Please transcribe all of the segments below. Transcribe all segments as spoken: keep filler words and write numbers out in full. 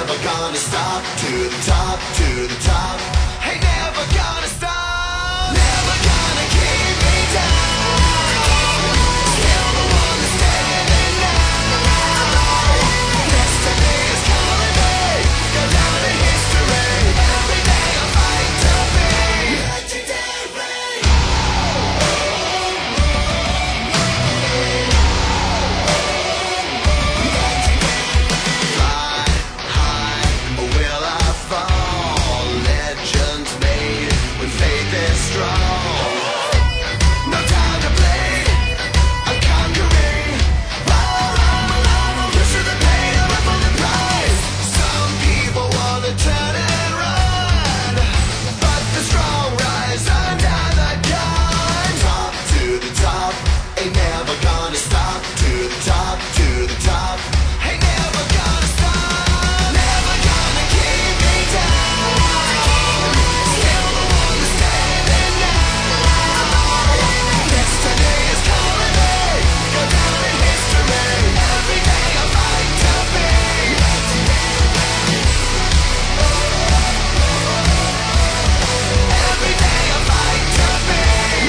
never gonna stop. To the top, to the top. Ain't never gonna stop. Never gonna keep me down. Still the one that's standing now. Destiny is calling me. Go down in history. Every day I fight to be legendary. Fly high, or will I fall? Legends made when faith is strong. No time to bleed. I'm conquering. Push through the pain, a ripple in price. Some people wanna turn and run, but the strong rise under the gun. Top to the top, ain't never gonna stop. To the top, to the top, ain't never gonna stop. Never gonna keep me down. Still the one that's standing now. Destiny is calling me. Go down in history. Every day I fight to be legendary. Every day I fight to be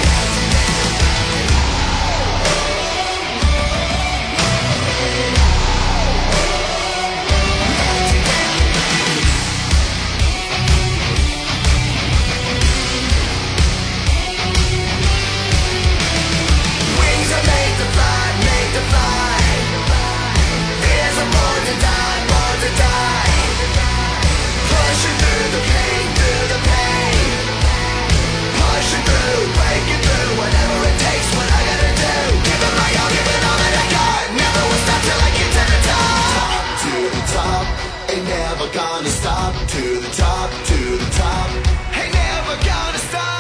Wings are made to fly, made to fly. Ears are born to die, born to die. Pushing through the pain, through the pain. Pushing through, breaking through, whatever it takes, what I gotta do. Giving my all, giving all that I got. Never will stop till I get to the top. To the top, ain't never gonna stop. To the top, to the top, ain't never gonna stop.